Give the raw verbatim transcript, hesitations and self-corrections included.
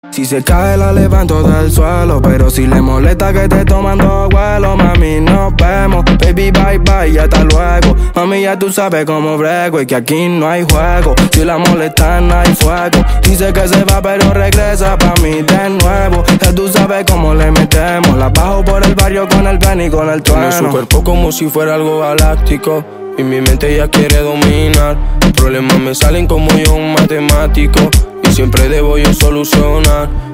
Si se cae la levanto del suelo, pero si le molesta que esté tomando vuelo, mami, nos vemos, baby, bye bye, y hasta luego. Mami, ya tú sabes cómo brego y que aquí no hay juego. Si la molestan no hay fuego. Dice que se va pero regresa pa' mí de nuevo. Ya tú sabes cómo le metemos. La bajo por el barrio con el ven y con el trueno. Tiene su cuerpo como si fuera algo galáctico y mi mente ya quiere dominar. Los problemas me salen como yo un matemático y siempre debo yo solucionar.